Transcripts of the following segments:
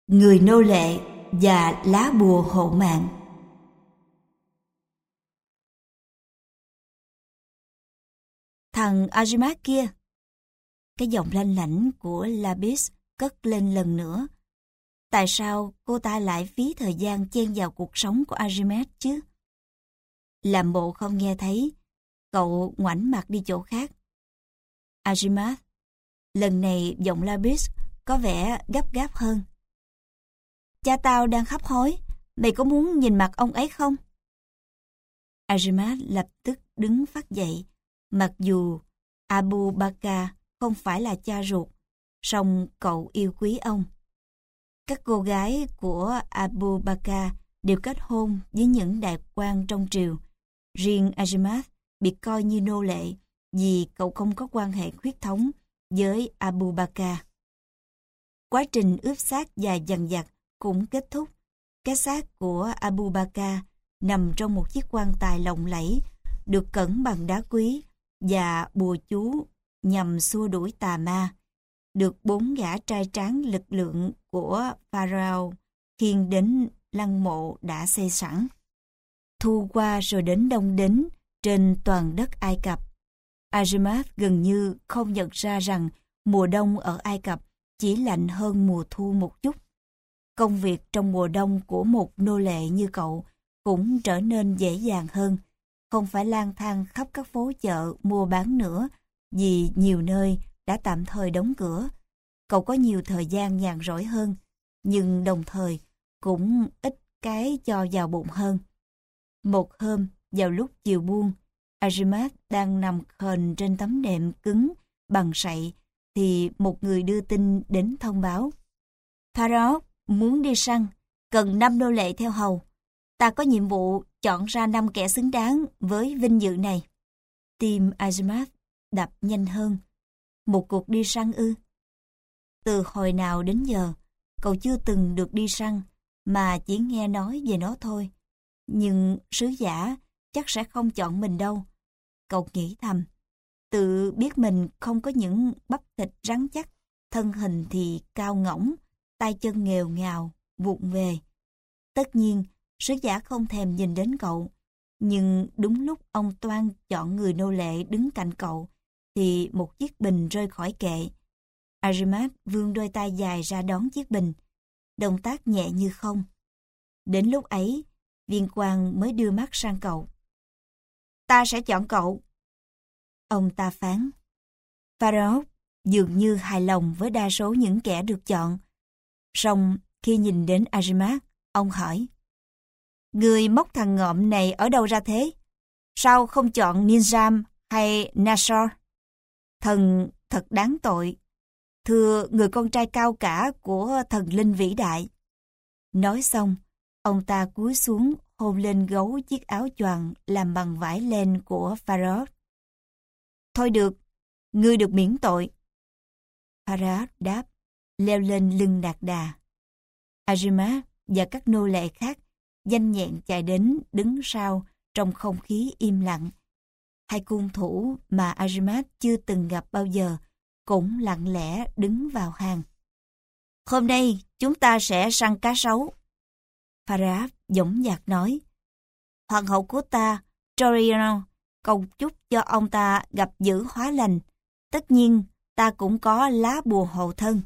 Người nô lệ và lá bùa hộ mạng. Thằng Azimat kia. Cái giọng lanh lảnh của Lapis cất lên lần nữa. Tại sao cô ta lại phí thời gian chen vào cuộc sống của Azimat chứ? Làm bộ không nghe thấy, cậu ngoảnh mặt đi chỗ khác. Azimat, lần này giọng Lapis có vẻ gấp gáp hơn. Cha tao đang hấp hối, mày có muốn nhìn mặt ông ấy không? Azimat lập tức đứng phắt dậy, mặc dù Abu Bakr không phải là cha ruột, song cậu yêu quý ông. Các cô gái của Abu Bakr đều kết hôn với những đại quan trong triều. Riêng Azimat bị coi như nô lệ vì cậu không có quan hệ huyết thống với Abu Bakr. Quá trình ướp xác dài dằng dặc cũng kết thúc. Cái xác của Abu Bakr nằm trong một chiếc quan tài lộng lẫy, được cẩn bằng đá quý và bùa chú nhằm xua đuổi tà ma, được 4 gã trai tráng lực lượng của Pharaoh khiêng đến lăng mộ đã xây sẵn. Thu qua rồi đến đông đến trên toàn đất Ai Cập. Azimat gần như không nhận ra rằng mùa đông ở Ai Cập chỉ lạnh hơn mùa thu một chút. Công việc trong mùa đông của một nô lệ như cậu cũng trở nên dễ dàng hơn, không phải lang thang khắp các phố chợ mua bán nữa vì nhiều nơi đã tạm thời đóng cửa. Cậu có nhiều thời gian nhàn rỗi hơn, nhưng đồng thời cũng ít cái cho vào bụng hơn. Một hôm, vào lúc chiều buông, Azimat đang nằm khền trên tấm nệm cứng bằng sậy thì một người đưa tin đến thông báo. Pharaoh muốn đi săn, cần 5 nô lệ theo hầu. Ta có nhiệm vụ chọn ra 5 kẻ xứng đáng với vinh dự này. Tim Azimat đập nhanh hơn. Một cuộc đi săn ư? Từ hồi nào đến giờ, cậu chưa từng được đi săn, mà chỉ nghe nói về nó thôi. Nhưng sứ giả chắc sẽ không chọn mình đâu. Cậu nghĩ thầm, tự biết mình không có những bắp thịt rắn chắc, thân hình thì cao ngỗng, tay chân nghèo ngào, vụng về. Tất nhiên, sứ giả không thèm nhìn đến cậu, nhưng đúng lúc ông toan chọn người nô lệ đứng cạnh cậu, thì một chiếc bình rơi khỏi kệ. Azimat vươn đôi tay dài ra đón chiếc bình, động tác nhẹ như không. Đến lúc ấy, viên quan mới đưa mắt sang cậu. Ta sẽ chọn cậu. Ông ta phán. Pharaoh dường như hài lòng với đa số những kẻ được chọn. Song khi nhìn đến Azimat, ông hỏi. Người móc thằng ngộm này ở đâu ra thế? Sao không chọn Ninjam hay Nasor? Thần thật đáng tội. Thưa người con trai cao cả của thần linh vĩ đại. Nói xong, ông ta cúi xuống hôn lên gấu chiếc áo choàng làm bằng vải len của Pharaoh. Thôi được, ngươi được miễn tội. Pharaoh đáp, leo lên lưng lạc đà. Azimat và các nô lệ khác nhanh nhẹn chạy đến đứng sau trong không khí im lặng. Hai cung thủ mà Azimat chưa từng gặp bao giờ cũng lặng lẽ đứng vào hàng. Hôm nay chúng ta sẽ săn cá sấu. Pharaoh dõng dạc nói. Hoàng hậu của ta, Toriano, cầu chúc cho ông ta gặp dữ hóa lành. Tất nhiên, ta cũng có lá bùa hộ thân.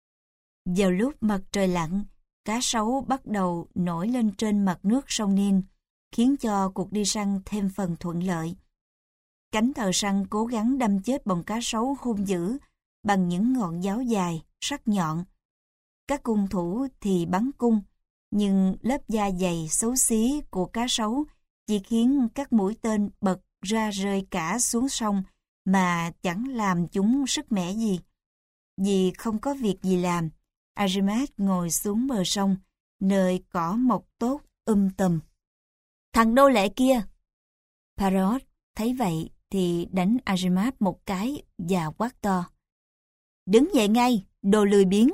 Vào lúc mặt trời lặn, cá sấu bắt đầu nổi lên trên mặt nước sông Nin, khiến cho cuộc đi săn thêm phần thuận lợi. Cánh thợ săn cố gắng đâm chết bọn cá sấu hung dữ bằng những ngọn giáo dài, sắc nhọn. Các cung thủ thì bắn cung, nhưng lớp da dày xấu xí của cá sấu chỉ khiến các mũi tên bật ra rơi cả xuống sông mà chẳng làm chúng sức mẻ gì. Vì không có việc gì làm, Azimat ngồi xuống bờ sông, nơi cỏ mọc tốt tùm. Thằng nô lệ kia! Pharaoh thấy vậy thì đánh Azimat một cái và quát to. Đứng dậy ngay, đồ lười biếng!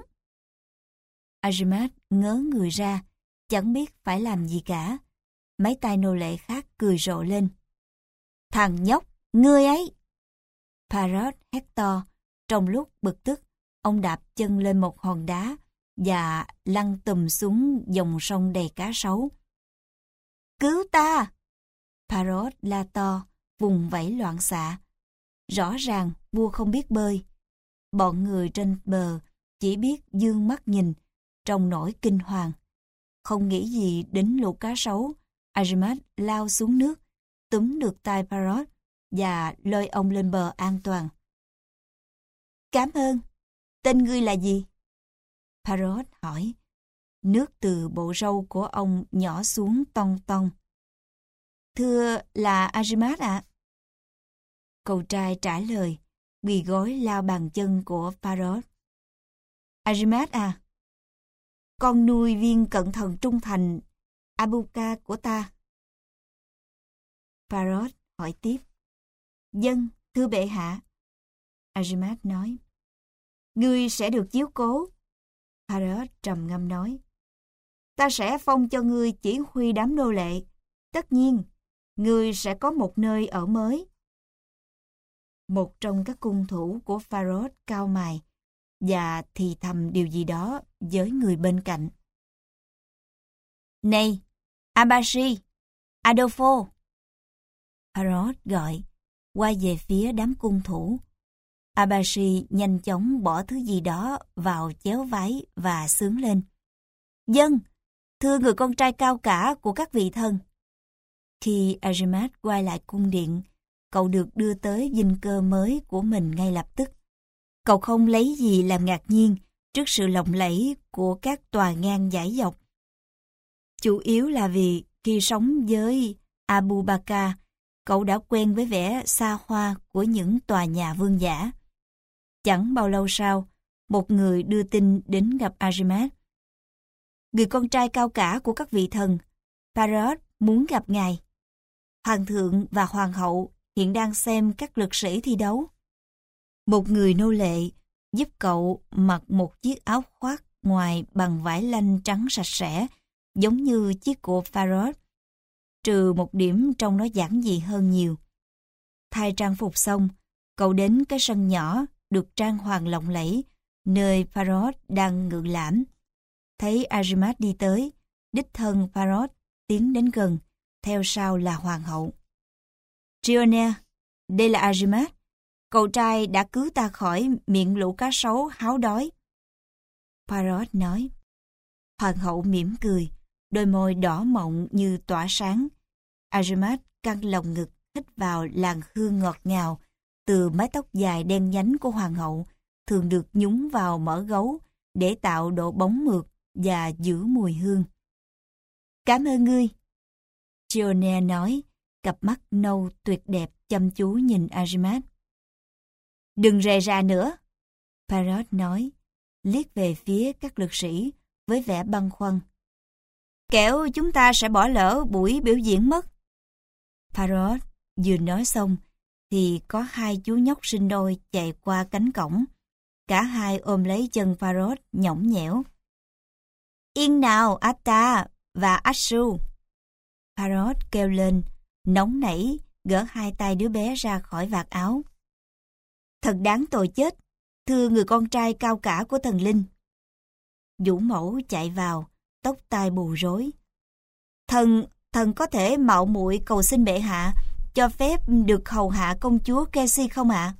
Azimat ngớ người ra, chẳng biết phải làm gì cả. Mấy tay nô lệ khác cười rộ lên. Thằng nhóc, ngươi ấy! Pharaoh hét to. Trong lúc bực tức, ông đạp chân lên một hòn đá và lăn tùm xuống dòng sông đầy cá sấu. Cứu ta! Parrot la to, vùng vẫy loạn xạ. Rõ ràng vua không biết bơi. Bọn người trên bờ chỉ biết dương mắt nhìn, trong nỗi kinh hoàng. Không nghĩ gì đến lũ cá sấu, Azimut lao xuống nước, túm được tay Parrot và lôi ông lên bờ an toàn. Cảm ơn. Tên ngươi là gì? Parrot hỏi. Nước từ bộ râu của ông nhỏ xuống tong tong. Thưa là Azimut ạ. Cậu trai trả lời, quỳ gối lao bàn chân của Parrot. Azimut à, con nuôi viên cận thần trung thành Abuka của ta. Parrot hỏi tiếp. Vâng, thưa bệ hạ. Azimut nói. Ngươi sẽ được chiếu cố. Parrot trầm ngâm nói. Ta sẽ phong cho ngươi chỉ huy đám nô lệ. Tất nhiên, ngươi sẽ có một nơi ở mới. Một trong các cung thủ của Parrot cau mày và thì thầm điều gì đó với người bên cạnh. Này, Abashi, Adolfo. Parrot gọi, quay về phía đám cung thủ. Abashi nhanh chóng bỏ thứ gì đó vào chéo váy và xướng lên. Vâng, thưa người con trai cao cả của các vị thần. Khi Azimut quay lại cung điện, cậu được đưa tới dinh cơ mới của mình ngay lập tức. Cậu không lấy gì làm ngạc nhiên trước sự lộng lẫy của các tòa ngang dải dọc. Chủ yếu là vì khi sống với Abu Bakr, cậu đã quen với vẻ xa hoa của những tòa nhà vương giả. Chẳng bao lâu sau, một người đưa tin đến gặp Azimut. Người con trai cao cả của các vị thần, Parrot muốn gặp ngài. Hoàng thượng và hoàng hậu hiện đang xem các lực sĩ thi đấu. Một người nô lệ giúp cậu mặc một chiếc áo khoác ngoài bằng vải lanh trắng sạch sẽ, giống như chiếc của Parrot, trừ một điểm trong nó giản dị hơn nhiều. Thay trang phục xong, cậu đến cái sân nhỏ được trang hoàng lộng lẫy, nơi Parrot đang ngự lãm. Thấy Azimut đi tới, đích thân Parrot tiến đến gần, theo sau là hoàng hậu. Trionne, đây là Azimut. Cậu trai đã cứu ta khỏi miệng lũ cá sấu háo đói. Parrot nói. Hoàng hậu mỉm cười, đôi môi đỏ mọng như tỏa sáng. Azimut căng lồng ngực hít vào làn hương ngọt ngào từ mái tóc dài đen nhánh của hoàng hậu, thường được nhúng vào mỡ gấu để tạo độ bóng mượt và giữ mùi hương. Cảm ơn ngươi. Trionne nói, cặp mắt nâu tuyệt đẹp chăm chú nhìn Azimut. Đừng rề rà nữa, Parrot nói, liếc về phía các lực sĩ với vẻ băn khoăn. Kẻo chúng ta sẽ bỏ lỡ buổi biểu diễn mất. Parrot vừa nói xong thì có hai chú nhóc sinh đôi chạy qua cánh cổng. Cả hai ôm lấy chân Parrot nhõng nhẽo. Yên nào Atta và Ashu. Parrot kêu lên, nóng nảy gỡ hai tay đứa bé ra khỏi vạt áo. Thật đáng tội chết, thưa người con trai cao cả của thần linh. Vũ mẫu chạy vào, tóc tai bù rối. Thần có thể mạo muội cầu xin bệ hạ cho phép được hầu hạ công chúa Cassie không ạ?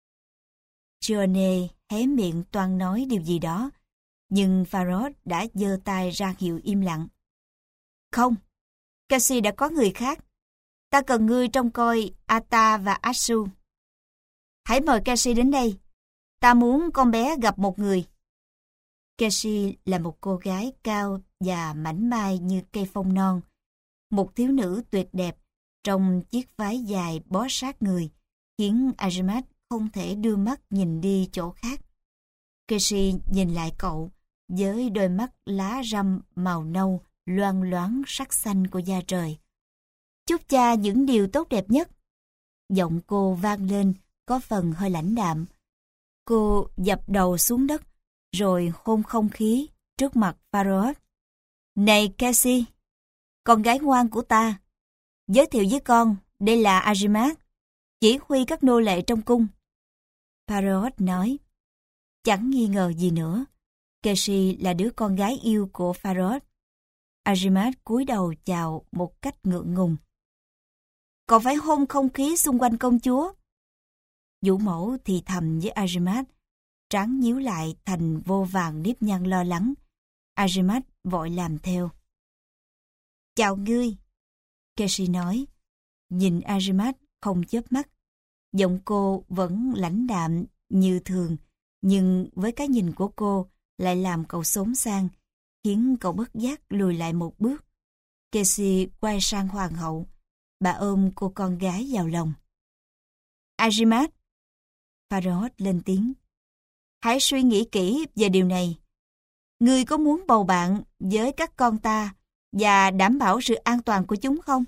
Trionne hé miệng toan nói điều gì đó, nhưng Parrot đã giơ tay ra hiệu im lặng. Không, Cassie đã có người khác. Ta cần ngươi trông coi Atta và Ashu. Hãy mời Cassie đến đây. Ta muốn con bé gặp một người. Cassie là một cô gái cao và mảnh mai như cây phong non. Một thiếu nữ tuyệt đẹp trong chiếc váy dài bó sát người, khiến Azimut không thể đưa mắt nhìn đi chỗ khác. Cassie nhìn lại cậu với đôi mắt lá răm màu nâu loang loáng sắc xanh của da trời. Chúc cha những điều tốt đẹp nhất. Giọng cô vang lên có phần hơi lãnh đạm. Cô dập đầu xuống đất rồi hôn không khí trước mặt Parrot. Này Cassie, con gái ngoan của ta, giới thiệu với con, đây là Azimut, chỉ huy các nô lệ trong cung. Parrot nói, chẳng nghi ngờ gì nữa. Keshi là đứa con gái yêu của Pharaoh. Azimat cúi đầu chào một cách ngượng ngùng. Cậu phải hôn không khí xung quanh công chúa. Vũ mẫu thì thầm với Azimat, trán nhíu lại thành vô vàn nếp nhăn lo lắng. Azimat vội làm theo. Chào ngươi, Keshi nói. Nhìn Azimat không chớp mắt. Giọng cô vẫn lãnh đạm như thường, nhưng với cái nhìn của cô lại làm cậu xốn sang, khiến cậu bất giác lùi lại một bước. Keshi quay sang hoàng hậu. Bà ôm cô con gái vào lòng. Azimat, Pharaoh lên tiếng. Hãy suy nghĩ kỹ về điều này. Ngươi có muốn bầu bạn với các con ta và đảm bảo sự an toàn của chúng không?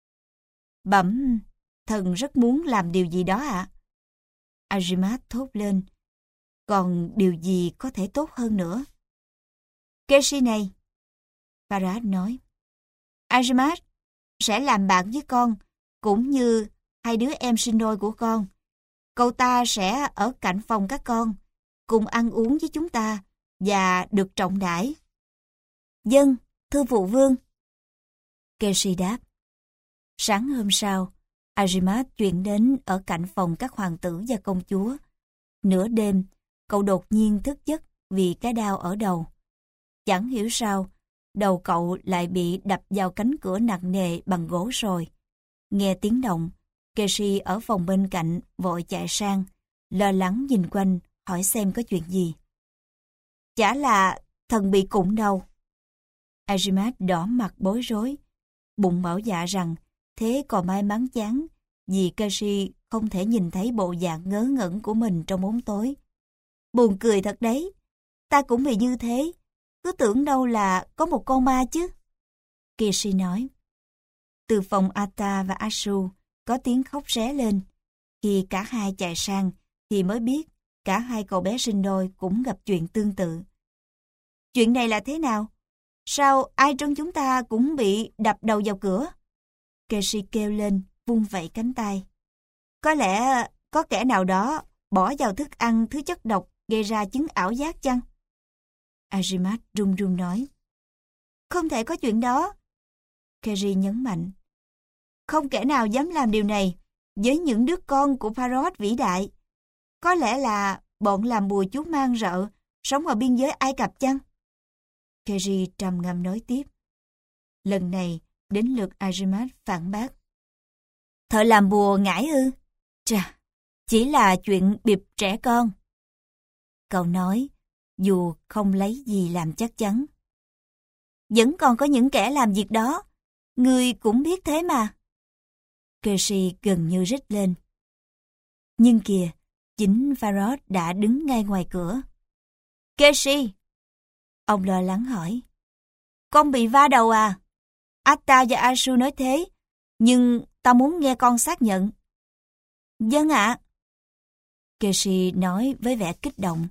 Bẩm, thần rất muốn làm điều gì đó ạ. Azimat thốt lên. Còn điều gì có thể tốt hơn nữa? Keshi này, Pharaoh nói. Azimat sẽ làm bạn với con, cũng như hai đứa em sinh đôi của con. Cậu ta sẽ ở cạnh phòng các con, cùng ăn uống với chúng ta và được trọng đãi. Vâng, thưa phụ vương. Keshi đáp. Sáng hôm sau, Azimat chuyển đến ở cạnh phòng các hoàng tử và công chúa. Nửa đêm, cậu đột nhiên thức giấc vì cái đau ở đầu. Chẳng hiểu sao, đầu cậu lại bị đập vào cánh cửa nặng nề bằng gỗ sồi. Nghe tiếng động, Keshi ở phòng bên cạnh vội chạy sang, lo lắng nhìn quanh, hỏi xem có chuyện gì. Chả là thần bị cụng đầu. Azimat đỏ mặt bối rối, bụng bảo dạ rằng thế còn may mắn chán vì Keshi không thể nhìn thấy bộ dạng ngớ ngẩn của mình trong bóng tối. Buồn cười thật đấy, ta cũng bị như thế, cứ tưởng đâu là có một con ma chứ. Keshi nói. Từ phòng Ata và Asu có tiếng khóc ré lên. Khi cả hai chạy sang thì mới biết cả hai cậu bé sinh đôi cũng gặp chuyện tương tự. Chuyện này là thế nào? Sao ai trong chúng ta cũng bị đập đầu vào cửa? Keshi kêu lên, vung vẩy cánh tay. Có lẽ có kẻ nào đó bỏ vào thức ăn thứ chất độc gây ra chứng ảo giác chăng? Azimat run run nói. Không thể có chuyện đó. Keshi nhấn mạnh. Không kẻ nào dám làm điều này với những đứa con của Pharaoh vĩ đại. Có lẽ là bọn làm bùa chú mang rợ sống ở biên giới Ai Cập chăng? Keshi trầm ngâm nói tiếp. Lần này đến lượt Azimat phản bác. Thợ làm bùa ngải ư? Chà, chỉ là chuyện bịp trẻ con. Cậu nói, dù không lấy gì làm chắc chắn. Vẫn còn có những kẻ làm việc đó, ngươi cũng biết thế mà. Keshi gần như rít lên. Nhưng kìa, chính Pharaoh đã đứng ngay ngoài cửa. Keshi! Ông lo lắng hỏi. Con bị va đầu à? Atta và Asu nói thế, nhưng ta muốn nghe con xác nhận. Vâng ạ. Keshi nói với vẻ kích động.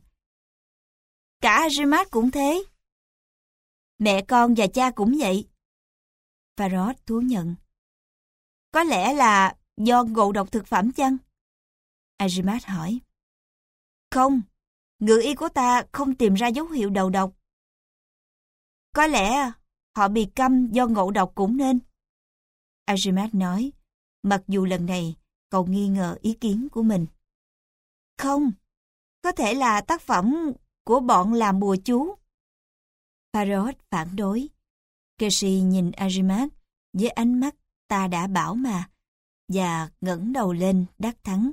Cả Azimat cũng thế. Mẹ con và cha cũng vậy. Pharaoh thú nhận. Có lẽ là do ngộ độc thực phẩm chăng? Azimat hỏi. Không, ngự y của ta không tìm ra dấu hiệu đầu độc. Có lẽ họ bị câm do ngộ độc cũng nên. Azimat nói, mặc dù lần này cậu nghi ngờ ý kiến của mình. Không, có thể là tác phẩm của bọn làm bùa chú. Pharaoh phản đối. Keshi nhìn Azimat với ánh mắt ta đã bảo mà, và ngẩng đầu lên đắc thắng.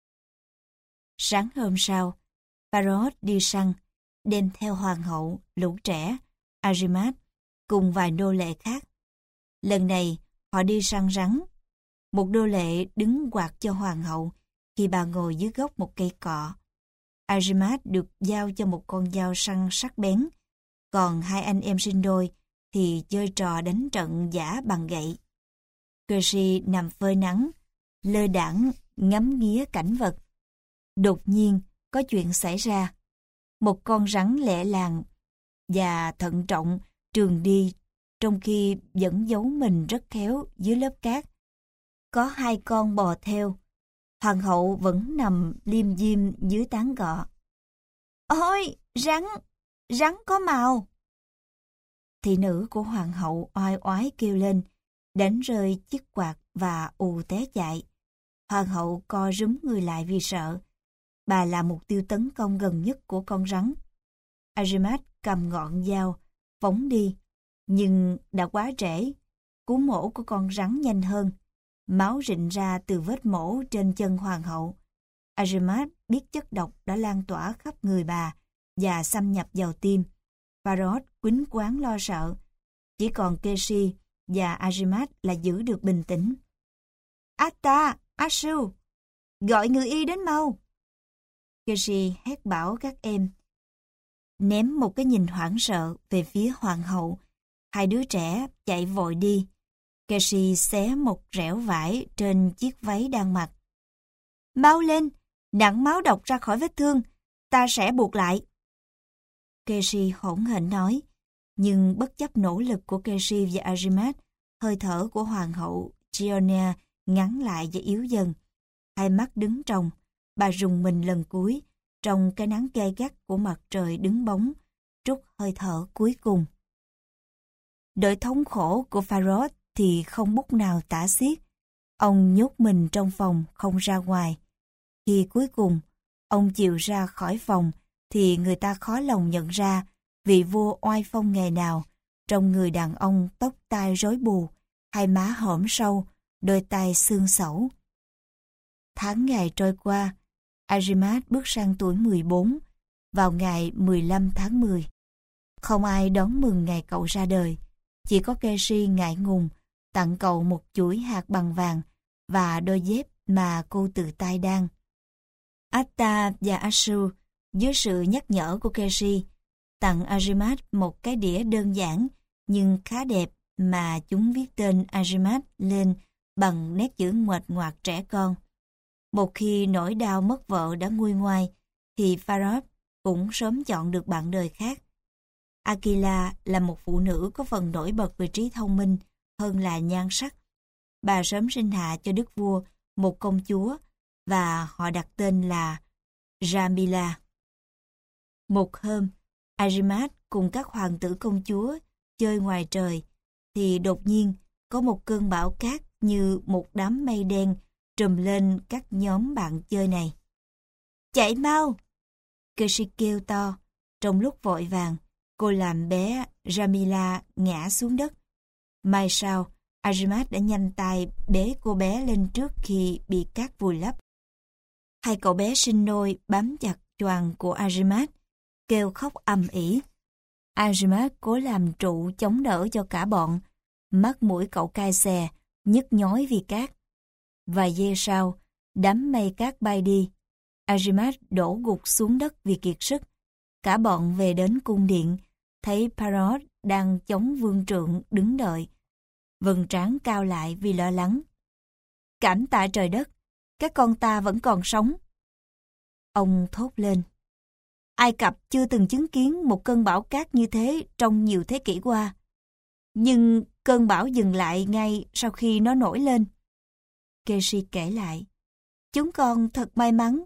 Sáng hôm sau, Pharaoh đi săn, đem theo hoàng hậu, lũ trẻ, Azimat, cùng vài nô lệ khác. Lần này, họ đi săn rắn. Một nô lệ đứng quạt cho hoàng hậu khi bà ngồi dưới gốc một cây cọ. Azimat được giao cho một con dao săn sắc bén, còn hai anh em sinh đôi thì chơi trò đánh trận giả bằng gậy. Keshi nằm phơi nắng, lơ đãng ngắm nghía cảnh vật. Đột nhiên có chuyện xảy ra. Một con rắn lẹ làng và thận trọng trườn đi trong khi vẫn giấu mình rất khéo dưới lớp cát. Có hai con bò theo. Hoàng hậu vẫn nằm liêm diêm dưới tán cọ. Ôi, rắn! rắn có màu. Thị nữ của hoàng hậu oai oái kêu lên, đánh rơi chiếc quạt và ù té chạy. Hoàng hậu co rúm người lại vì sợ. Bà là mục tiêu tấn công gần nhất của con rắn. Agimat cầm ngọn dao, phóng đi, nhưng đã quá trễ. Cú mổ của con rắn nhanh hơn. Máu rịn ra từ vết mổ trên chân hoàng hậu. Agimat biết chất độc đã lan tỏa khắp người bà và xâm nhập vào tim. Parrot quýnh quáng lo sợ. Chỉ còn Keshi và Agimat là giữ được bình tĩnh. Atta, Ashu, gọi người y đến mau. Keshi hét bảo các em. Ném một cái nhìn hoảng sợ về phía hoàng hậu. Hai đứa trẻ chạy vội đi. Keshi xé một rẻo vải trên chiếc váy đang mặc. Mau lên, nặn máu độc ra khỏi vết thương, ta sẽ buộc lại. Keshi hỗn hển nói, nhưng bất chấp nỗ lực của Keshi và Agimat, hơi thở của hoàng hậu Giona ngắn lại và yếu dần. Hai mắt đứng tròng, bà rùng mình lần cuối, trong cái nắng gay gắt của mặt trời đứng bóng, trút hơi thở cuối cùng. Nỗi thống khổ của Parrot thì không bút nào tả xiết. Ông nhốt mình trong phòng, không ra ngoài. Khi cuối cùng, ông chịu ra khỏi phòng, thì người ta khó lòng nhận ra vị vua oai phong ngày nào, trong người đàn ông tóc tai rối bù, hai má hõm sâu, đôi tay xương xẩu. Tháng ngày trôi qua, Agimat bước sang tuổi 14, vào ngày 15 tháng 10. Không ai đón mừng ngày cậu ra đời, chỉ có Keshi ngại ngùng tặng cậu một chuỗi hạt bằng vàng và đôi dép mà cô tự tay đan. Atta và Ashu, dưới sự nhắc nhở của Keshi, tặng Agimat một cái đĩa đơn giản nhưng khá đẹp mà chúng viết tên Agimat lên bằng nét chữ nguệch ngoạc trẻ con. Một khi nỗi đau mất vợ đã nguôi ngoai, thì Parrot cũng sớm chọn được bạn đời khác. Akila là một phụ nữ có phần nổi bật về trí thông minh hơn là nhan sắc. Bà sớm sinh hạ cho đức vua một công chúa và họ đặt tên là Jamila. Một hôm, Agimat cùng các hoàng tử công chúa chơi ngoài trời, thì đột nhiên có một cơn bão cát như một đám mây đen trùm lên các nhóm bạn chơi này. Chạy mau! Keshi kêu to. Trong lúc vội vàng, cô làm bé Jamila ngã xuống đất. May sao, Agimat đã nhanh tay bế cô bé lên trước khi bị cát vùi lấp. Hai cậu bé sinh nôi bám chặt choàng của Agimat, kêu khóc ầm ĩ. Agimat cố làm trụ chống đỡ cho cả bọn. Mắt mũi cậu cay xè, nhức nhói vì cát. Vài giây sau, đám mây cát bay đi. Agimat đổ gục xuống đất vì kiệt sức. Cả bọn về đến cung điện, thấy Parrot đang chống vương trượng đứng đợi. Vầng trán cao lại vì lo lắng. Cảm tạ trời đất, các con ta vẫn còn sống. Ông thốt lên. Ai Cập chưa từng chứng kiến một cơn bão cát như thế trong nhiều thế kỷ qua. Nhưng cơn bão dừng lại ngay sau khi nó nổi lên. Keshi kể lại. Chúng con thật may mắn.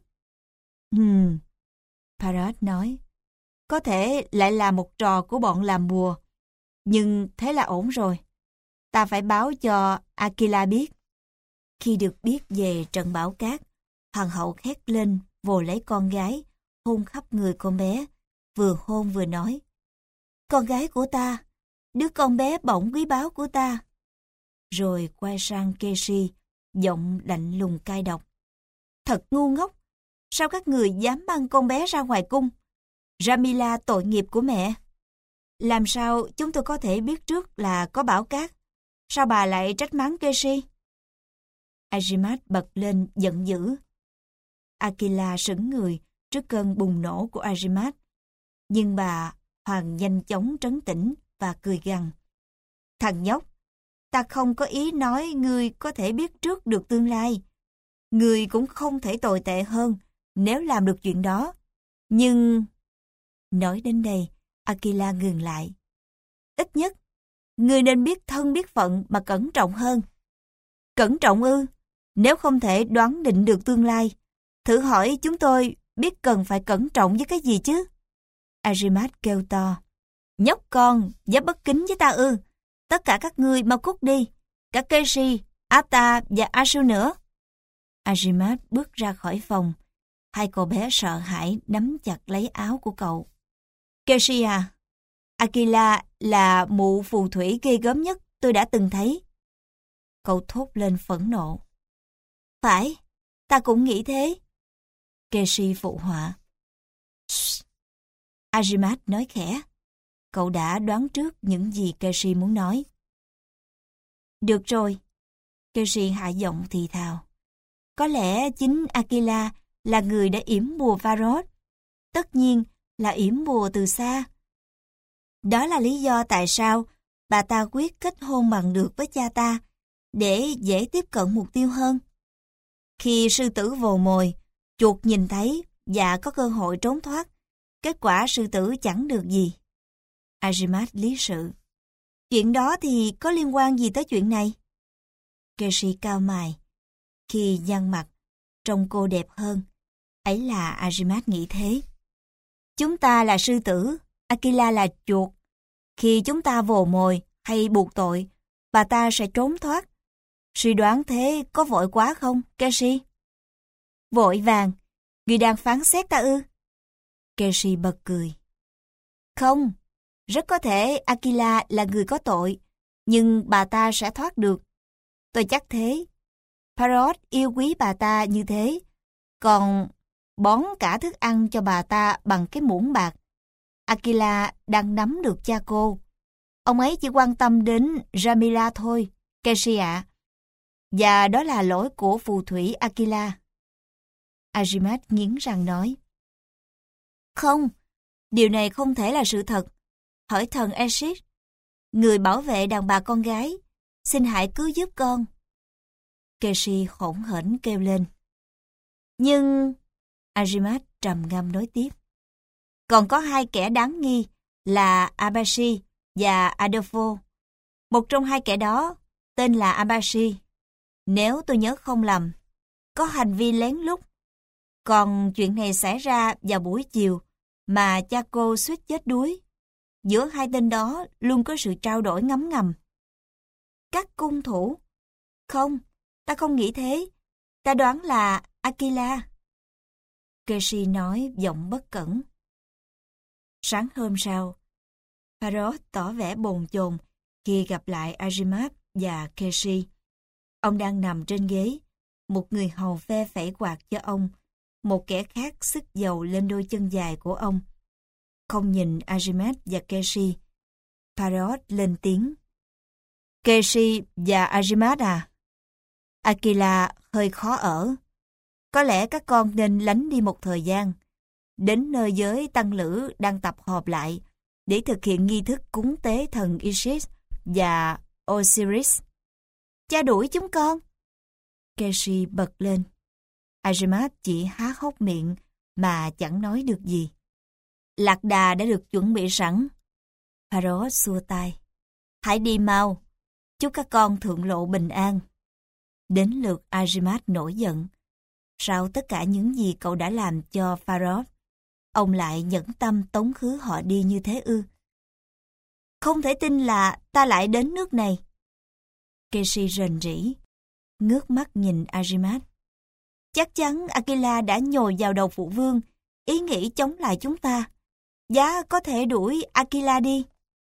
Parrot nói. Có thể lại là một trò của bọn làm bùa. Nhưng thế là ổn rồi. Ta phải báo cho Akila biết. Khi được biết về trận bão cát, hoàng hậu hét lên vồ lấy con gái, hôn khắp người con bé, vừa hôn vừa nói. Con gái của ta, đứa con bé bỏng quý báu của ta. Rồi quay sang Keshi, giọng lạnh lùng cay độc. Thật ngu ngốc, sao các người dám mang con bé ra ngoài cung? Jamila tội nghiệp của mẹ. Làm sao chúng tôi có thể biết trước là có bão cát? Sao bà lại trách mắng Keshi? Agimat bật lên giận dữ. Akila sững người trước cơn bùng nổ của Agimat. Nhưng bà Hoàng nhanh chóng trấn tĩnh và cười gằn. Thằng nhóc, ta không có ý nói ngươi có thể biết trước được tương lai. Ngươi cũng không thể tồi tệ hơn nếu làm được chuyện đó. Nhưng... Nói đến đây, Akila ngừng lại. Ít nhất, ngươi nên biết thân biết phận mà cẩn trọng hơn. Cẩn trọng ư? Nếu không thể đoán định được tương lai, thử hỏi chúng tôi biết cần phải cẩn trọng với cái gì chứ? Arimat kêu to. Nhóc con, dám bất kính với ta ư? Tất cả các ngươi mau cút đi. Cả Keshi, Ata và Asu nữa. Arimat bước ra khỏi phòng. Hai cậu bé sợ hãi nắm chặt lấy áo của cậu. Keshi à, Akila là mụ phù thủy ghê gớm nhất tôi đã từng thấy. Cậu thốt lên phẫn nộ. Phải, ta cũng nghĩ thế. Keshi phụ họa. Arimat nói khẽ. Cậu đã đoán trước những gì Keshi muốn nói. Được rồi. Keshi hạ giọng thì thào. Có lẽ chính Akila là người đã yểm bùa Varroth. Tất nhiên là yểm bùa từ xa. Đó là lý do tại sao bà ta quyết kết hôn bằng được với cha ta, để dễ tiếp cận mục tiêu hơn. Khi sư tử vồ mồi, chuột nhìn thấy và có cơ hội trốn thoát, kết quả sư tử chẳng được gì. Arimat lý sự. Chuyện đó thì có liên quan gì tới chuyện này? Keshi cau mày. Khi nhăn mặt, trông cô đẹp hơn. Ấy là Arimat nghĩ thế. Chúng ta là sư tử, Akila là chuột. Khi chúng ta vồ mồi hay buộc tội, bà ta sẽ trốn thoát. Suy đoán thế có vội quá không, Keshi? Vội vàng, người đang phán xét ta ư? Keshi bật cười. Không, rất có thể Akila là người có tội, nhưng bà ta sẽ thoát được. Tôi chắc thế. Parrot yêu quý bà ta như thế, còn bón cả thức ăn cho bà ta bằng cái muỗng bạc. Akila đang nắm được cha cô. Ông ấy chỉ quan tâm đến Jamila thôi, Keshi ạ. Và đó là lỗi của phù thủy Akila. Arimat nghiến răng nói. Không, điều này không thể là sự thật. Hỏi thần Exit, người bảo vệ đàn bà con gái, xin hãy cứu giúp con. Keshi hỗn hển kêu lên. Nhưng... Arimat trầm ngâm nói tiếp. Còn có hai kẻ đáng nghi là Abashi và Adolfo. Một trong hai kẻ đó tên là Abashi. Nếu tôi nhớ không lầm, có hành vi lén lút. Còn chuyện này xảy ra vào buổi chiều mà cha cô suýt chết đuối. Giữa hai tên đó luôn có sự trao đổi ngấm ngầm. Các cung thủ? Không, ta không nghĩ thế. Ta đoán là Akila. Keshi nói giọng bất cẩn. Sáng hôm sau, Parrot tỏ vẻ bồn chồn khi gặp lại Arimat và Keshi. Ông đang nằm trên ghế, một người hầu phe phẩy quạt cho ông, một kẻ khác xức dầu lên đôi chân dài của ông. Không nhìn Arimat và Keshi, Parrot lên tiếng. Keshi và Arimat à? Akila hơi khó ở. Có lẽ các con nên lánh đi một thời gian, đến nơi giới tăng lữ đang tập họp lại để thực hiện nghi thức cúng tế thần Isis và Osiris. Cha đuổi chúng con. Keshi bật lên. Arimat chỉ há hốc miệng mà chẳng nói được gì. Lạc đà đã được chuẩn bị sẵn. Parrot xua tay. Hãy đi mau. Chúc các con thượng lộ bình an. Đến lượt Arimat nổi giận. Sau tất cả những gì cậu đã làm cho Parrot, ông lại nhẫn tâm tống khứ họ đi như thế ư? Không thể tin là ta lại đến nước này. Keshi rền rĩ, ngước mắt nhìn Arimat. Chắc chắn Akila đã nhồi vào đầu phụ vương, ý nghĩ chống lại chúng ta. Giá có thể đuổi Akila đi.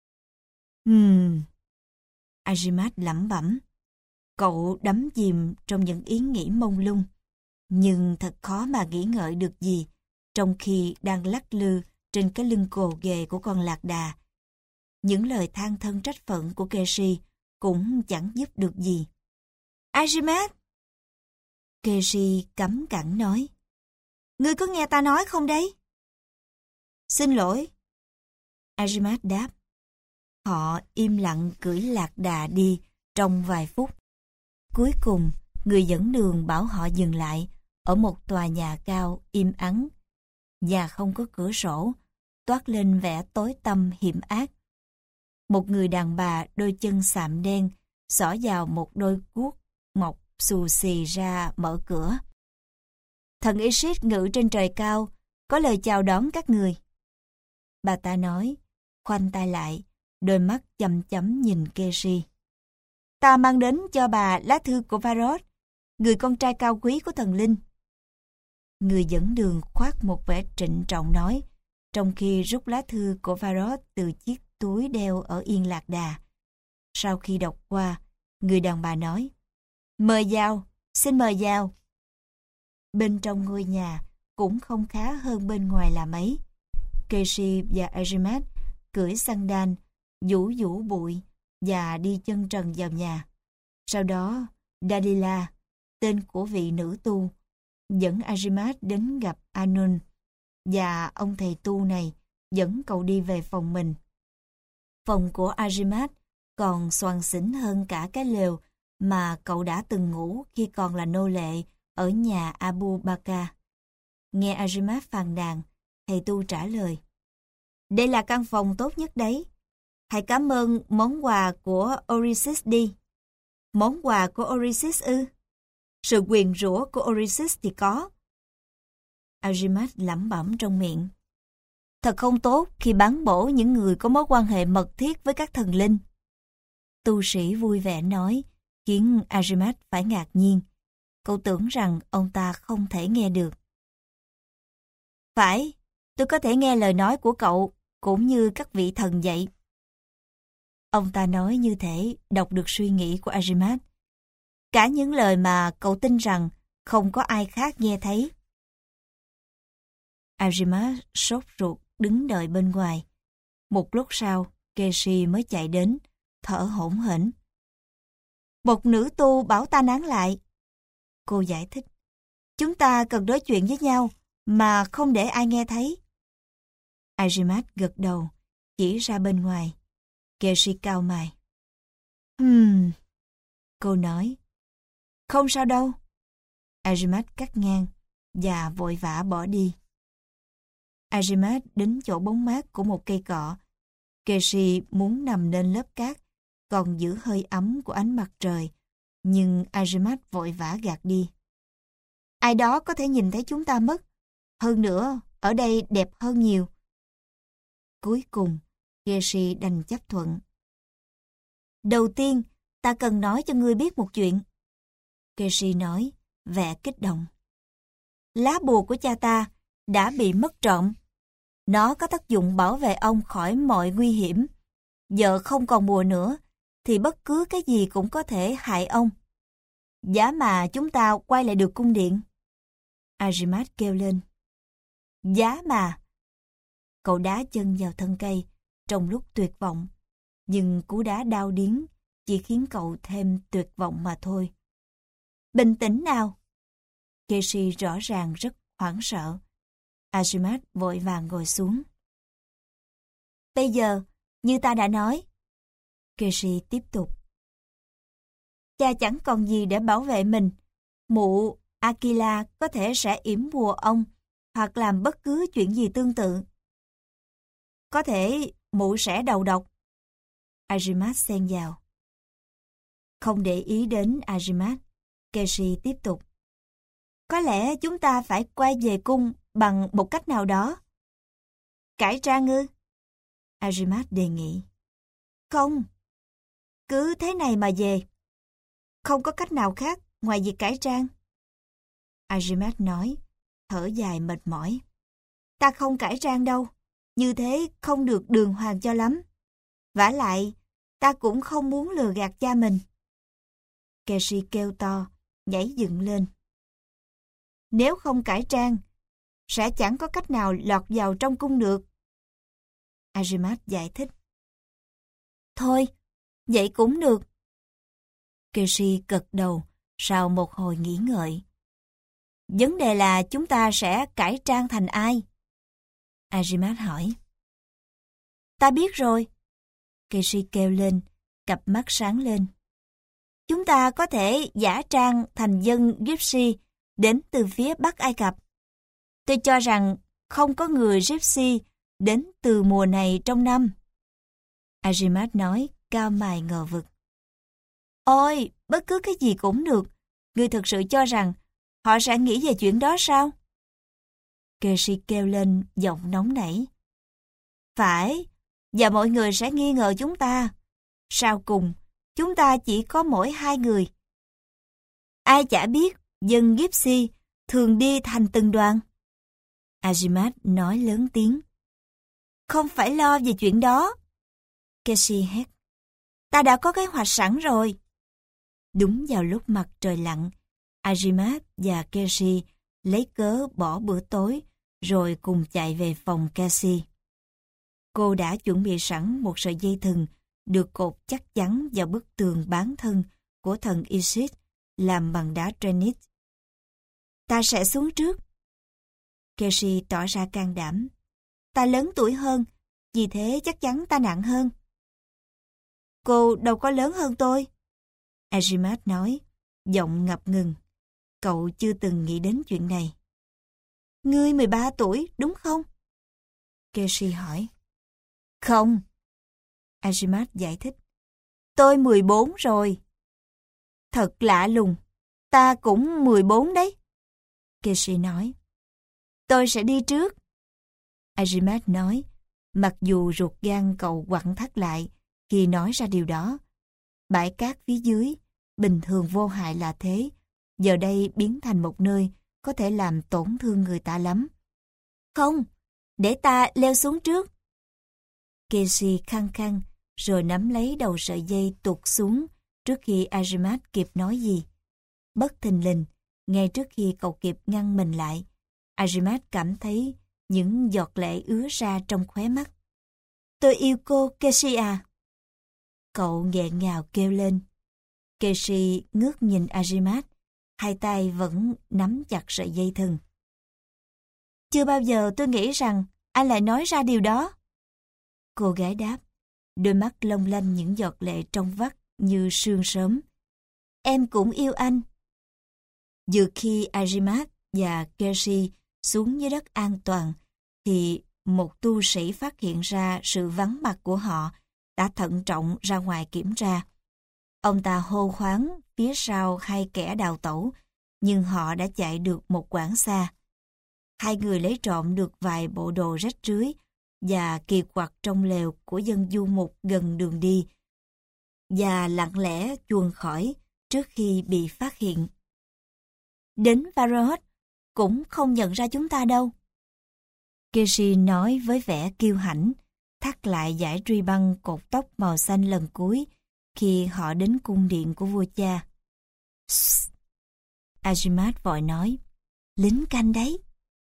Arimat lẩm bẩm. Cậu đắm chìm trong những ý nghĩ mông lung, nhưng thật khó mà nghĩ ngợi được gì trong khi đang lắc lư trên cái lưng cồ ghề của con lạc đà. Những lời than thân trách phận của Keshi cũng chẳng giúp được gì. Arimat! Keshi cấm cẳng nói. Ngươi có nghe ta nói không đấy? Xin lỗi. Arimat đáp. Họ im lặng cưỡi lạc đà đi trong vài phút. Cuối cùng, người dẫn đường bảo họ dừng lại ở một tòa nhà cao im ắng. Nhà không có cửa sổ, toát lên vẻ tối tăm hiểm ác. Một người đàn bà đôi chân xạm đen xỏ vào một đôi guốc mọc xù xì ra mở cửa. Thần Isis ngự trên trời cao, có lời chào đón các người. Bà ta nói, khoanh tay lại, đôi mắt chăm chăm nhìn Keshi. Ta mang đến cho bà lá thư của Varrod, người con trai cao quý của thần linh. Người dẫn đường khoác một vẻ trịnh trọng nói, trong khi rút lá thư của Varrod từ chiếc túi đeo ở yên lạc đà. Sau khi đọc qua, người đàn bà nói, mời vào, xin mời vào. Bên trong ngôi nhà cũng không khá hơn bên ngoài là mấy. Keshi và Azimat cưỡi sandal, vũ vũ bụi và đi chân trần vào nhà. Sau đó, Dalila, tên của vị nữ tu, dẫn Azimat đến gặp Anun, và ông thầy tu này dẫn cậu đi về phòng mình. Phòng của Azimat còn xoàng xỉnh hơn cả cái lều mà cậu đã từng ngủ khi còn là nô lệ ở nhà Abu Bakr. Nghe Azimat phàn nàn, thầy tu trả lời, đây là căn phòng tốt nhất đấy. Hãy cảm ơn món quà của Orisis đi. Món quà của Orisis ư? Sự nguyền rủa của Orisis thì có. Azimat lẩm bẩm trong miệng. Thật không tốt khi bán bổ những người có mối quan hệ mật thiết với các thần linh. Tu sĩ vui vẻ nói, khiến Azimat phải ngạc nhiên. Cậu tưởng rằng ông ta không thể nghe được. Phải, tôi có thể nghe lời nói của cậu, cũng như các vị thần vậy. Ông ta nói như thể đọc được suy nghĩ của Azimat. Cả những lời mà cậu tin rằng không có ai khác nghe thấy. Azimat sốt ruột đứng đợi bên ngoài. Một lúc sau, Keshi mới chạy đến, thở hổn hển. Một nữ tu bảo ta nán lại. Cô giải thích. Chúng ta cần nói chuyện với nhau, mà không để ai nghe thấy. Azimat gật đầu, chỉ ra bên ngoài. Keshi cau mày. Cô nói. Không sao đâu. Azimat cắt ngang và vội vã bỏ đi. Azimat đến chỗ bóng mát của một cây cọ. Keshi muốn nằm lên lớp cát, còn giữ hơi ấm của ánh mặt trời, nhưng Azimat vội vã gạt đi. Ai đó có thể nhìn thấy chúng ta mất. Hơn nữa, ở đây đẹp hơn nhiều. Cuối cùng, Keshi đành chấp thuận. Đầu tiên, ta cần nói cho ngươi biết một chuyện. Keshi nói, vẻ kích động. Lá bùa của cha ta đã bị mất trộm. Nó có tác dụng bảo vệ ông khỏi mọi nguy hiểm. Giờ không còn bùa nữa, thì bất cứ cái gì cũng có thể hại ông. Giá mà chúng ta quay lại được cung điện. Azimat kêu lên. Giá mà. Cậu đá chân vào thân cây trong lúc tuyệt vọng. Nhưng cú đá đau điếng chỉ khiến cậu thêm tuyệt vọng mà thôi. Bình tĩnh nào. Keshi rõ ràng rất hoảng sợ. Azimat vội vàng ngồi xuống. Bây giờ, như ta đã nói. Keshi tiếp tục. Cha chẳng còn gì để bảo vệ mình. Mụ Akila có thể sẽ yểm bùa ông hoặc làm bất cứ chuyện gì tương tự. Có thể mụ sẽ đầu độc. Azimat xen vào. Không để ý đến Azimat, Keshi tiếp tục. Có lẽ chúng ta phải quay về cung bằng một cách nào đó. Cải trang ư? Azimat đề nghị. Không. Cứ thế này mà về. Không có cách nào khác ngoài việc cải trang. Azimat nói, thở dài mệt mỏi. Ta không cải trang đâu. Như thế không được đường hoàng cho lắm. Vả lại, ta cũng không muốn lừa gạt cha mình. Keshi kêu to, nhảy dựng lên. Nếu không cải trang, sẽ chẳng có cách nào lọt vào trong cung được. Azimat giải thích. Thôi, vậy cũng được. Keshi gật đầu sau một hồi nghĩ ngợi. Vấn đề là chúng ta sẽ cải trang thành ai? Azimat hỏi. Ta biết rồi. Keshi kêu lên, cặp mắt sáng lên. Chúng ta có thể giả trang thành dân Gypsy đến từ phía Bắc Ai Cập. Tôi cho rằng không có người Gypsy đến từ mùa này trong năm. Azimat nói, cau mày ngờ vực. Ôi, bất cứ cái gì cũng được. Ngươi thực sự cho rằng họ sẽ nghĩ về chuyện đó sao? Keshi kêu lên, giọng nóng nảy. Phải, và mọi người sẽ nghi ngờ chúng ta. Sau cùng, chúng ta chỉ có mỗi 2 người. Ai chả biết, dân Gypsy thường đi thành từng đoàn. Azimat nói lớn tiếng. Không phải lo về chuyện đó. Casey hét. Ta đã có kế hoạch sẵn rồi. Đúng vào lúc mặt trời lặn, Azimat và Casey lấy cớ bỏ bữa tối rồi cùng chạy về phòng Casey. Cô đã chuẩn bị sẵn một sợi dây thừng được cột chắc chắn vào bức tường bán thân của thần Isis làm bằng đá granite. Ta sẽ xuống trước. Casey tỏ ra can đảm. Ta lớn tuổi hơn, vì thế chắc chắn ta nặng hơn. Cô đâu có lớn hơn tôi. Azimat nói, giọng ngập ngừng. Cậu chưa từng nghĩ đến chuyện này. Ngươi 13 tuổi, đúng không? Casey hỏi. Không. Azimat giải thích. Tôi 14 rồi. Thật lạ lùng. Ta cũng 14 đấy. Casey nói. Tôi sẽ đi trước. Azimat nói, mặc dù ruột gan cậu quặn thắt lại khi nói ra điều đó. Bãi cát phía dưới, bình thường vô hại là thế, giờ đây biến thành một nơi có thể làm tổn thương người ta lắm. Không, để ta leo xuống trước. Casey khăng khăng, rồi nắm lấy đầu sợi dây tuột xuống trước khi Azimat kịp nói gì. Bất thình lình, ngay trước khi cậu kịp ngăn mình lại, Azimat cảm thấy những giọt lệ ứa ra trong khóe mắt. Tôi yêu cô, Casey à. Cậu nghẹn ngào kêu lên. Casey ngước nhìn Azimat, hai tay vẫn nắm chặt sợi dây thừng. Chưa bao giờ tôi nghĩ rằng anh lại nói ra điều đó. Cô gái đáp, đôi mắt long lanh những giọt lệ trong vắt như sương sớm. Em cũng yêu anh. Vừa khi Azimat và Casey xuống dưới đất an toàn, thì một tu sĩ phát hiện ra sự vắng mặt của họ, đã thận trọng ra ngoài kiểm tra. Ông ta hô hoáng phía sau hai kẻ đào tẩu, nhưng họ đã chạy được một quãng xa. Hai người lấy trộm được vài bộ đồ rách rưới và kỳ quặc trong lều của dân du mục gần đường đi, và lặng lẽ chuồn khỏi trước khi bị phát hiện. Đến Varrot cũng không nhận ra chúng ta đâu. Casey nói với vẻ kiêu hãnh, thắt lại dải truy băng cột tóc màu xanh lần cuối khi họ đến cung điện của vua cha. Azimat vội nói, lính canh đấy.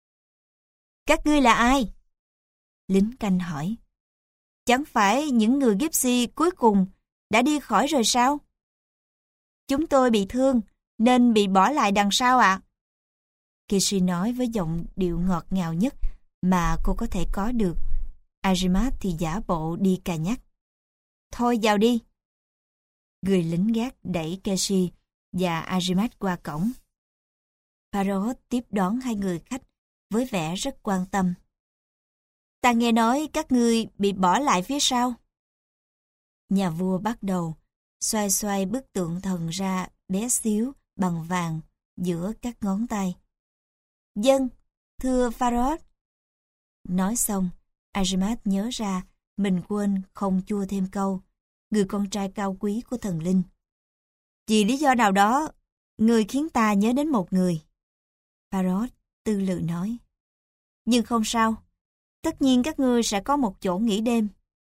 Các ngươi là ai? Lính canh hỏi. Chẳng phải những người Gypsy cuối cùng đã đi khỏi rồi sao? Chúng tôi bị thương nên bị bỏ lại đằng sau ạ. Casey nói với giọng điệu ngọt ngào nhất mà cô có thể có được. Azimat thì giả bộ đi cà nhắc. Thôi vào đi. Người lính gác đẩy Casey và Azimat qua cổng. Varrot tiếp đón hai người khách với vẻ rất quan tâm. Ta nghe nói các ngươi bị bỏ lại phía sau. Nhà vua bắt đầu xoay xoay bức tượng thần ra bé xíu bằng vàng giữa các ngón tay. Dân, thưa Varrot. Nói xong, Azimat nhớ ra mình quên không chua thêm câu, người con trai cao quý của thần linh. Vì lý do nào đó, người khiến ta nhớ đến một người. Varrot tư lự nói. Nhưng không sao, tất nhiên các ngươi sẽ có một chỗ nghỉ đêm.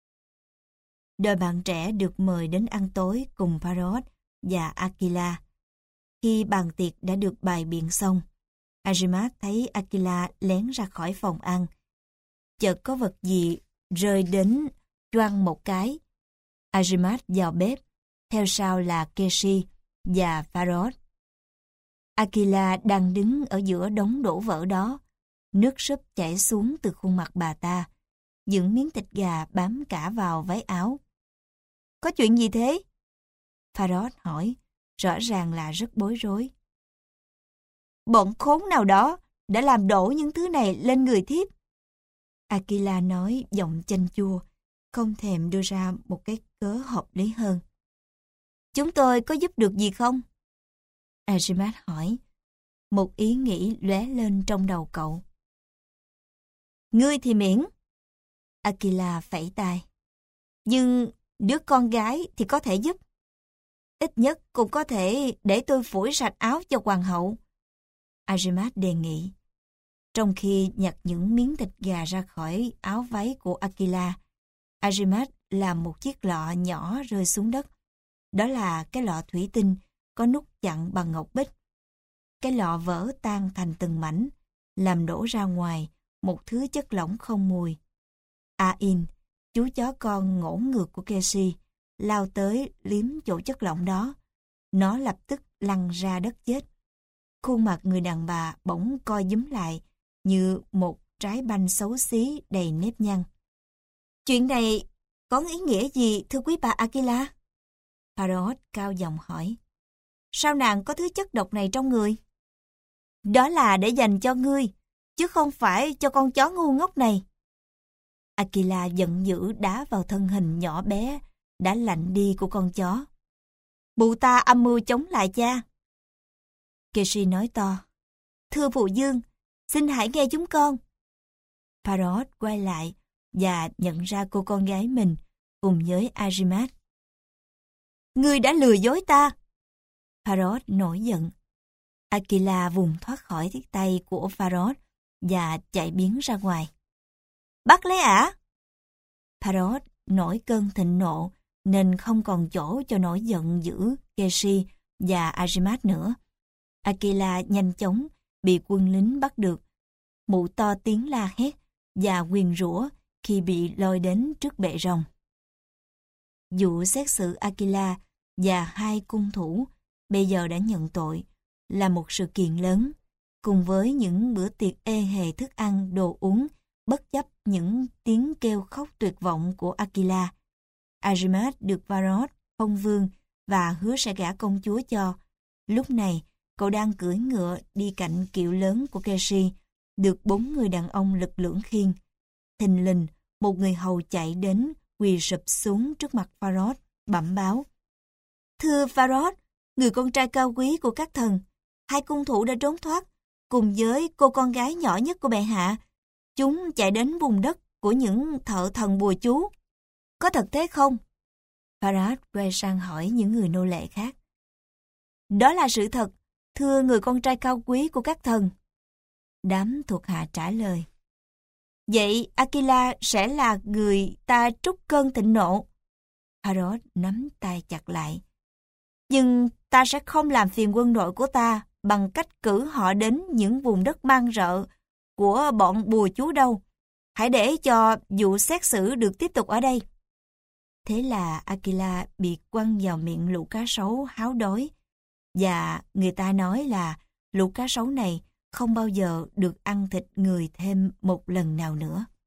Đôi bạn trẻ được mời đến ăn tối cùng Varrot và Aquila. Khi bàn tiệc đã được bày biện xong, Azimat thấy Aquila lén ra khỏi phòng ăn. Chợt có vật gì rơi đến choang một cái. Azimat vào bếp, theo sau là Casey và Varrot. Aquila đang đứng ở giữa đống đổ vỡ đó. Nước súp chảy xuống từ khuôn mặt bà ta. Những miếng thịt gà bám cả vào váy áo. Có chuyện gì thế? Varrot hỏi, rõ ràng là rất bối rối. Bọn khốn nào đó đã làm đổ những thứ này lên người thiếp. Aquila nói giọng chanh chua, không thèm đưa ra một cái cớ hợp lý hơn. Chúng tôi có giúp được gì không? Azimat hỏi. Một ý nghĩ lóe lên trong đầu cậu. Ngươi thì miễn. Aquila phẩy tay. Nhưng đứa con gái thì có thể giúp. Ít nhất cũng có thể để tôi phủi sạch áo cho hoàng hậu. Artemis đề nghị. Trong khi nhặt những miếng thịt gà ra khỏi áo váy của Aquila, Artemis làm một chiếc lọ nhỏ rơi xuống đất. Đó là cái lọ thủy tinh có nút chặn bằng ngọc bích. Cái lọ vỡ tan thành từng mảnh, làm đổ ra ngoài một thứ chất lỏng không mùi. Ain, chú chó con ngỗ ngược của Casey, lao tới liếm chỗ chất lỏng đó. Nó lập tức lăn ra đất chết. Khuôn mặt người đàn bà bỗng co rúm lại như một trái banh xấu xí đầy nếp nhăn. Chuyện này có ý nghĩa gì thưa quý bà Aquila? Parrot cao giọng hỏi. Sao nàng có thứ chất độc này trong người? Đó là để dành cho ngươi, chứ không phải cho con chó ngu ngốc này. Aquila giận dữ đá vào thân hình nhỏ bé, đã lạnh đi của con chó. Bụ ta âm mưu chống lại cha. Casey nói to. Thưa phụ dương, xin hãy nghe chúng con. Parrot quay lại và nhận ra cô con gái mình cùng với Artemis. Ngươi đã lừa dối ta. Parrot nổi giận. Aquila vùng thoát khỏi chiếc tay của Parrot và chạy biến ra ngoài. Bắt lấy ả! Parrot nổi cơn thịnh nộ nên không còn chỗ cho nổi giận dữ Casey và Artemis nữa. Aquila nhanh chóng bị quân lính bắt được. Mụ to tiếng la hét và nguyền rủa khi bị lôi đến trước bệ rồng. Vụ xét xử Aquila và hai cung thủ bây giờ đã nhận tội là một sự kiện lớn, cùng với những bữa tiệc ê hề thức ăn, đồ uống, bất chấp những tiếng kêu khóc tuyệt vọng của Aquila. Artemis được Parrot, phong vương và hứa sẽ gả công chúa cho. Lúc này, cậu đang cưỡi ngựa đi cạnh kiệu lớn của Casey, được 4 người đàn ông lực lưỡng khiêng. Thình lình, một người hầu chạy đến, quỳ sụp xuống trước mặt Parrot, bẩm báo. Thưa Parrot, người con trai cao quý của các thần, hai cung thủ đã trốn thoát, cùng với cô con gái nhỏ nhất của bệ hạ. Chúng chạy đến vùng đất của những thợ thần bùa chú. Có thật thế không? Parrot quay sang hỏi những người nô lệ khác. Đó là sự thật, thưa người con trai cao quý của các thần. Đám thuộc hạ trả lời. Vậy Aquila sẽ là người ta trút cơn thịnh nộ. Parrot nắm tay chặt lại. Nhưng ta sẽ không làm phiền quân đội của ta bằng cách cử họ đến những vùng đất man rợ của bọn bùa chú đâu. Hãy để cho vụ xét xử được tiếp tục ở đây. Thế là Aquila bị quăng vào miệng lũ cá sấu háo đói. Và người ta nói là lũ cá sấu này không bao giờ được ăn thịt người thêm một lần nào nữa.